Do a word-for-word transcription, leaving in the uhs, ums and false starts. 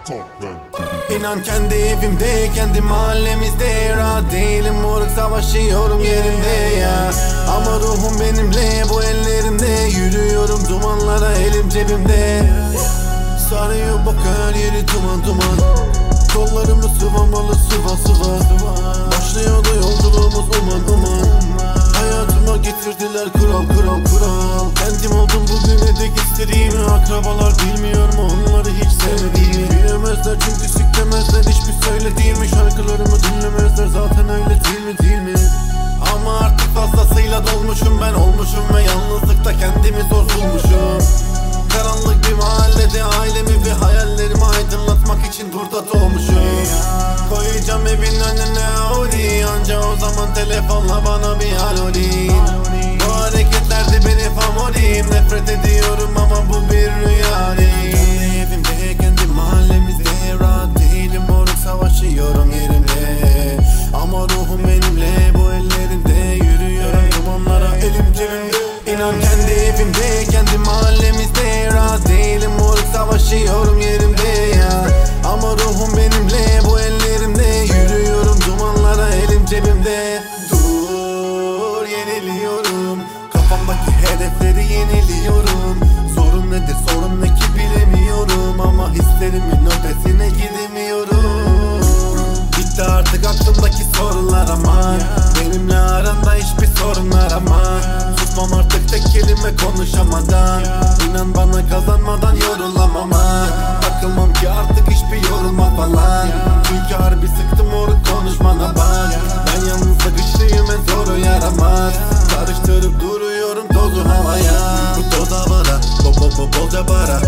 İnan kendi evimde, kendi mahallemizde rahat değilim moruk, savaşıyorum yerimde ya. Ama ruhum benimle, bu ellerimde yürüyorum dumanlara, elim cebimde. Sarıyor bak her yeri duman duman, kollarımı sıvamalı sıva sıva. Başlıyordu yolculuğumuz uman uman, hayatıma getirdiler kural kural kural. Kendim oldum bugüne dek istediğimi, akrabalar bilmiyor mu onları hiç sevmediğimi. Bilemezler çünkü siklemezler hiçbir söylediğimi, şarkılarımı dinlemezler zaten öyle değil mi değil mi? Ama artık fazlasıyla dolmuşum ben, olmuşum ve yalnızlıkta kendimi zor bulmuşum. Karanlık bir mahallede ailemi ve hayallerimi aydınlatmak için burada doğmuşum. Koyacağım evin önüne Audi, anca o zaman telefonla bana bir alo deyin. Bu hareketlerdi benim favorim, nefret ediyorum ama bu bir rüya değil. Kendi evimde, kendi mahallemizde rahat değilim moruk, savaşıyorum yerimde. Ama ruhum benimle, bu ellerimde yürüyorum dumanlara, elim cebimde. İnan kendi evimde, kendi mahallemizde rahat değilim moruk, savaşıyorum yerimde ya. Ama ruhum benimle, bu ellerimde yürüyorum dumanlara, elim cebimde. Dur, yeniliyorum, kafamdaki hedefleri yeniliyorum. Sorun nedir, sorun ne ki bilemiyorum, ama hislerimin ötesine gidemiyorum. Bitti artık aklımdaki sorular ama benimle aranda hiçbir sorunlar ama. Susmam artık tek kelime konuşamadan, İnan bana kazanmadan yorulamam ha. Takılmam ki artık hiçbir yorulma falan, çünkü harbi sıktım moruk konuşmana bak. Ben yalnız sıkıştığım en zoru yaramaz, karıştırıp duruyorum tozu havaya. Bu toz havada bo bo bo bolca para,